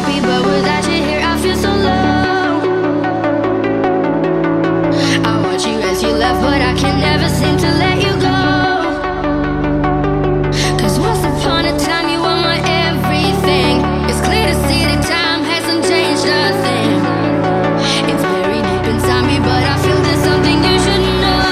happy, but without you here, I feel so low. I watch you as you left, but I can never seem to let you go. 'Cause once upon a time, you were my everything. It's clear to see that time hasn't changed a thing. It's buried deep inside me, but I feel there's something you should know.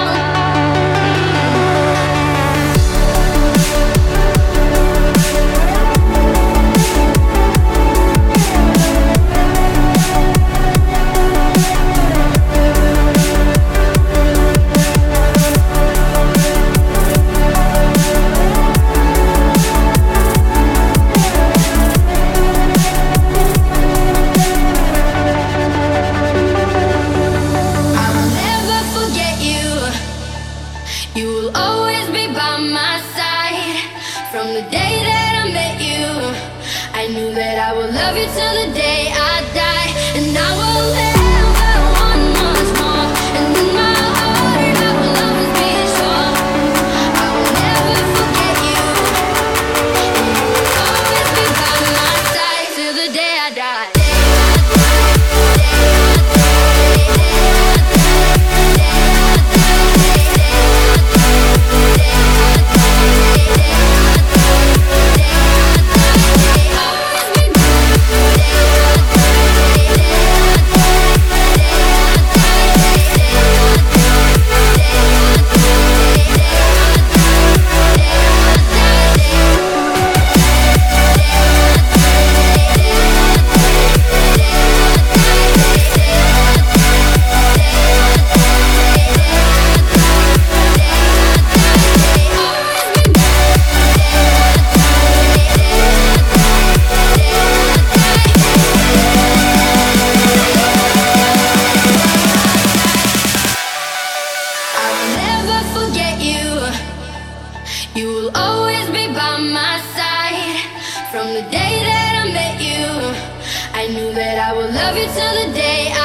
You will always be by my side. From the day that I met you, I knew that I would love you till the day I die. And I will never want much more. And in my heart, I will always be sure. I will never forget you. And you will always be by my side till the day I die. You will always be by my side. From the day that I met you, I knew that I would love you till the day I